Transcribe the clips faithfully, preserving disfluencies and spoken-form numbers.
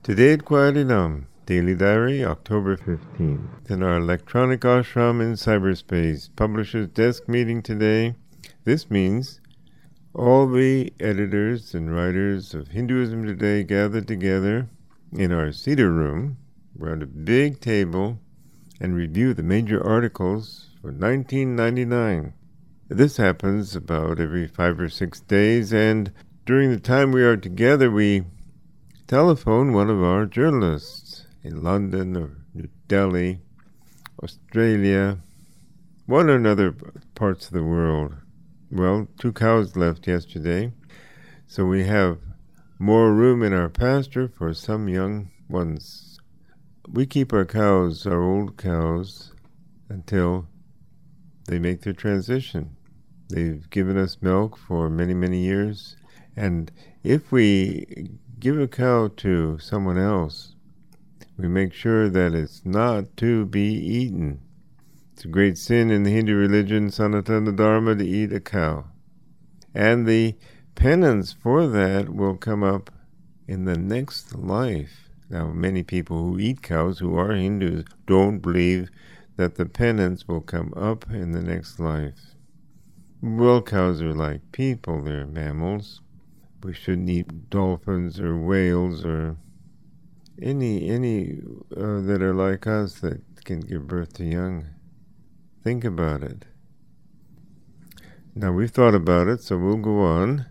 Today at Kwaadinam, Daily Diary, October fifteenth. In our electronic ashram in cyberspace, publisher's desk meeting today. This means all the editors and writers of Hinduism Today gathered together in our cedar room around a big table and review the major articles for nineteen ninety-nine. This happens about every five or six days, and during the time we are together, we telephone one of our journalists in London or New Delhi, Australia, one or another parts of the world. Well, two cows left yesterday, so we have more room in our pasture for some young ones. We keep our cows, our old cows, until they make their transition. They've given us milk for many, many years, and if we give a cow to someone else, we make sure that it's not to be eaten. It's a great sin in the Hindu religion, Sanatana Dharma, to eat a cow. And the penance for that will come up in the next life. Now, many people who eat cows, who are Hindus, don't believe that the penance will come up in the next life. Well, cows are like people, they're mammals. We shouldn't eat dolphins or whales or any any uh, that are like us that can give birth to young. Think about it. Now, we've thought about it, so we'll go on.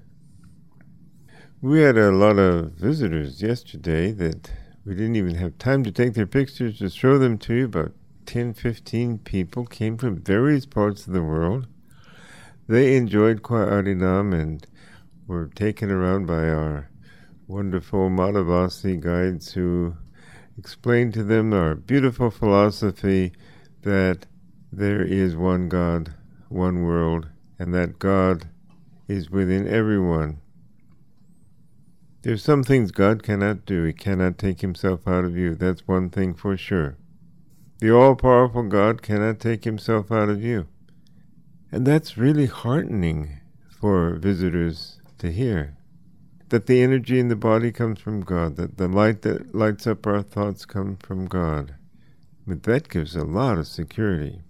We had a lot of visitors yesterday that we didn't even have time to take their pictures to show them to you. About ten, fifteen people came from various parts of the world. They enjoyed Kwaadinam and were taken around by our wonderful Madhavasi guides who explained to them our beautiful philosophy that there is one God, one world, and that God is within everyone. There's some things God cannot do. He cannot take himself out of you. That's one thing for sure. The all-powerful God cannot take himself out of you. And that's really heartening for visitors to hear, that the energy in the body comes from God, that the light that lights up our thoughts comes from God. But that gives a lot of security.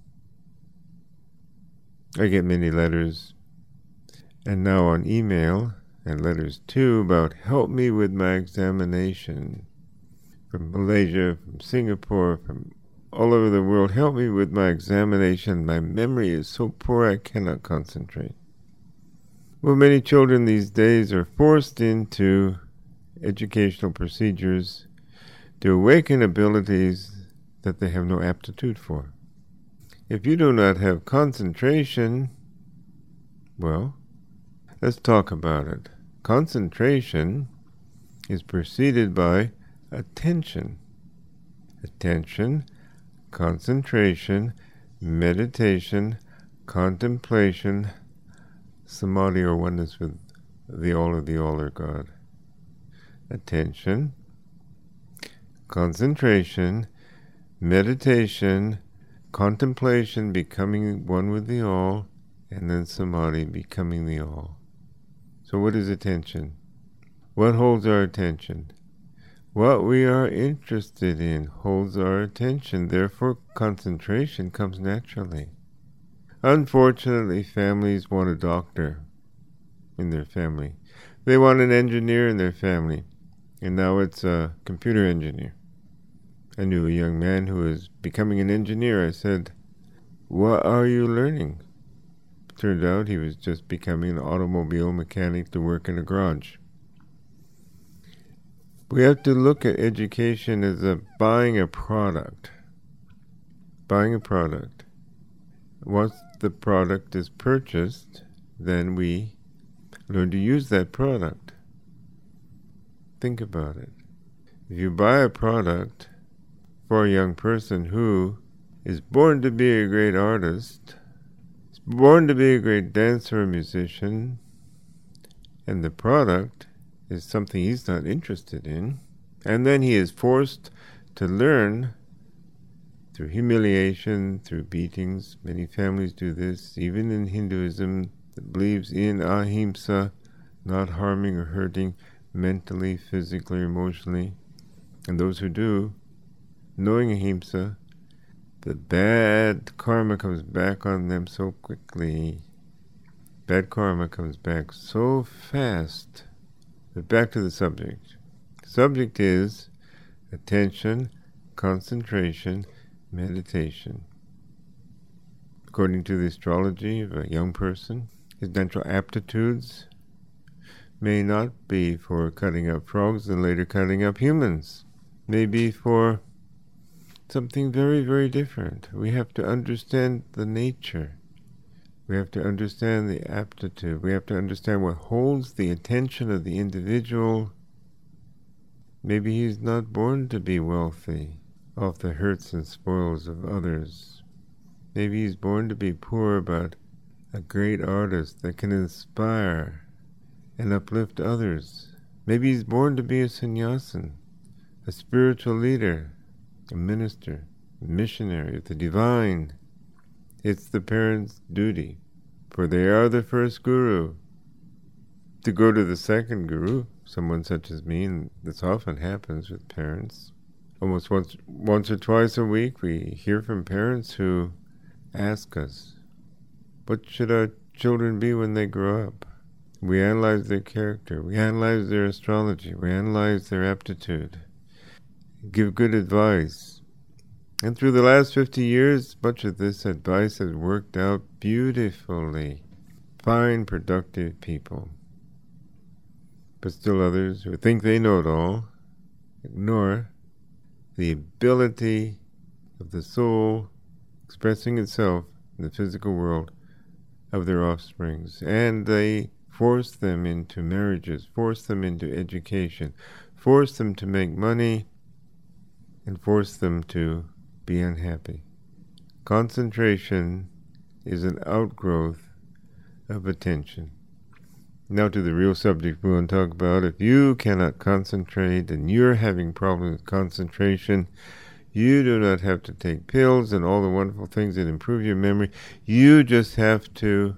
I get many letters, and now on email, and letters too, about help me with my examination. From Malaysia, from Singapore, from all over the world, help me with my examination. My memory is so poor I cannot concentrate. Well, many children these days are forced into educational procedures to awaken abilities that they have no aptitude for. If you do not have concentration, well, let's talk about it. Concentration is preceded by attention. Attention, concentration, meditation, contemplation, samadhi or oneness with the all of the all or God. Attention, concentration, meditation, contemplation, becoming one with the all, and then samadhi, becoming the all. So what is attention? What holds our attention? What we are interested in holds our attention. Therefore, concentration comes naturally. Unfortunately, families want a doctor in their family. They want an engineer in their family. And now it's a computer engineer. I knew a young man who was becoming an engineer. I said, "What are you learning?" It turned out he was just becoming an automobile mechanic to work in a garage. We have to look at education as a buying a product. Buying a product. Once the product is purchased, then we learn to use that product. Think about it. If you buy a product for a young person who is born to be a great artist, is born to be a great dancer or musician, and the product is something he's not interested in, and then he is forced to learn through humiliation, through beatings. Many families do this, even in Hinduism that believes in ahimsa, not harming or hurting mentally, physically, emotionally. And those who do, knowing ahimsa, the bad karma comes back on them so quickly. Bad karma comes back so fast. But back to the subject. Subject is attention, concentration, meditation. According to the astrology of a young person, his natural aptitudes may not be for cutting up frogs and later cutting up humans. May be for something very, very different. We have to understand the nature. We have to understand the aptitude. We have to understand what holds the attention of the individual. Maybe he's not born to be wealthy, off the hurts and spoils of others. Maybe he's born to be poor, but a great artist that can inspire and uplift others. Maybe he's born to be a sannyasin, a spiritual leader, a minister, a missionary of the divine. It's the parents' duty, for they are the first guru, to go to the second guru, someone such as me, and this often happens with parents. Almost once, once or twice a week we hear from parents who ask us, what should our children be when they grow up? We analyze their character, we analyze their astrology, we analyze their aptitude, give good advice. And through the last fifty years, much of this advice has worked out beautifully. Fine, productive people. But still others who think they know it all ignore the ability of the soul expressing itself in the physical world of their offsprings. And they force them into marriages, force them into education, force them to make money, and force them to be unhappy. Concentration is an outgrowth of attention. Now to the real subject we want to talk about. If you cannot concentrate and you're having problems with concentration, you do not have to take pills and all the wonderful things that improve your memory. You just have to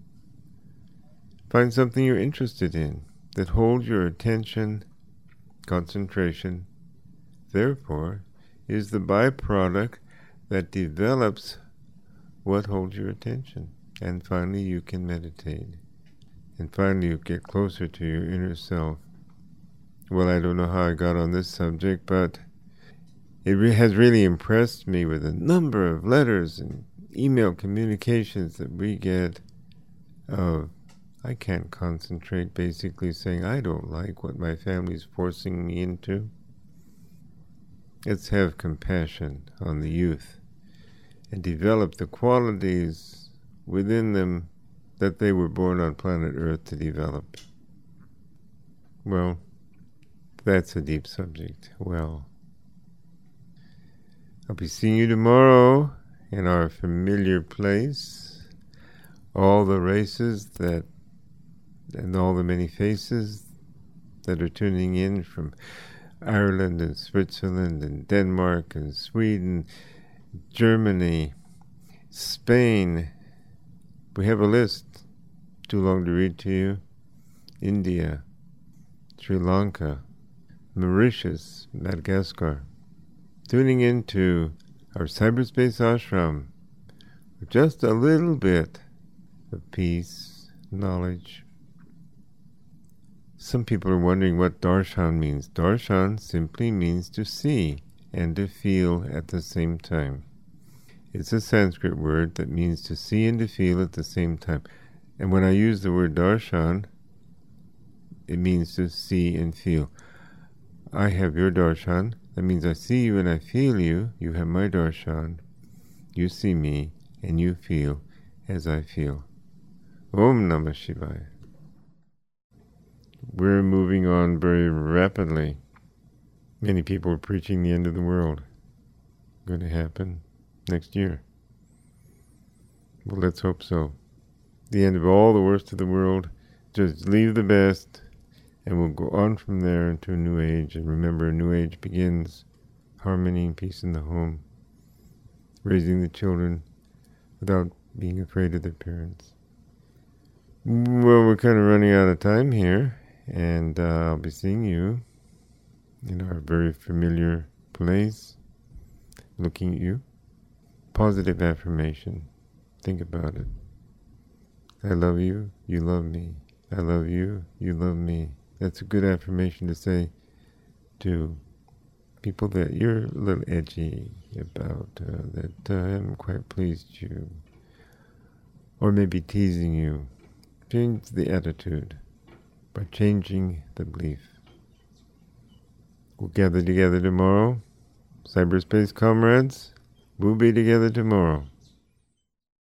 find something you're interested in that holds your attention. Concentration, therefore, is the byproduct that develops what holds your attention. And finally, you can meditate. And finally, you get closer to your inner self. Well, I don't know how I got on this subject, but it re- has really impressed me with a number of letters and email communications that we get of, I can't concentrate, basically saying, I don't like what my family's forcing me into. Let's have compassion on the youth and develop the qualities within them that they were born on planet Earth to develop. Well, that's a deep subject. Well, I'll be seeing you tomorrow in our familiar place. All the races that, and all the many faces that are tuning in from Ireland and Switzerland and Denmark and Sweden, Germany, Spain. We have a list, too long to read to you. India, Sri Lanka, Mauritius, Madagascar. Tuning into our cyberspace ashram with just a little bit of peace, knowledge. Some people are wondering what darshan means. Darshan simply means to see and to feel at the same time. It's a Sanskrit word that means to see and to feel at the same time. And when I use the word darshan, it means to see and feel. I have your darshan. That means I see you and I feel you. You have my darshan. You see me and you feel as I feel. Om Namah Shivaya. We're moving on very rapidly. Many people are preaching the end of the world. Going to happen next year. Well, let's hope so. The end of all the worst of the world. Just leave the best, and we'll go on from there into a new age. And remember, a new age begins harmony and peace in the home, raising the children without being afraid of their parents. Well, we're kind of running out of time here, and uh, I'll be seeing you in our very familiar place, looking at you. Positive affirmation. Think about it. I love you, you love me. I love you, you love me. That's a good affirmation to say to people that you're a little edgy about, uh, that uh, haven't quite pleased you, or maybe teasing you. Change the attitude by changing the belief. We'll gather together tomorrow. Cyberspace comrades, we'll be together tomorrow.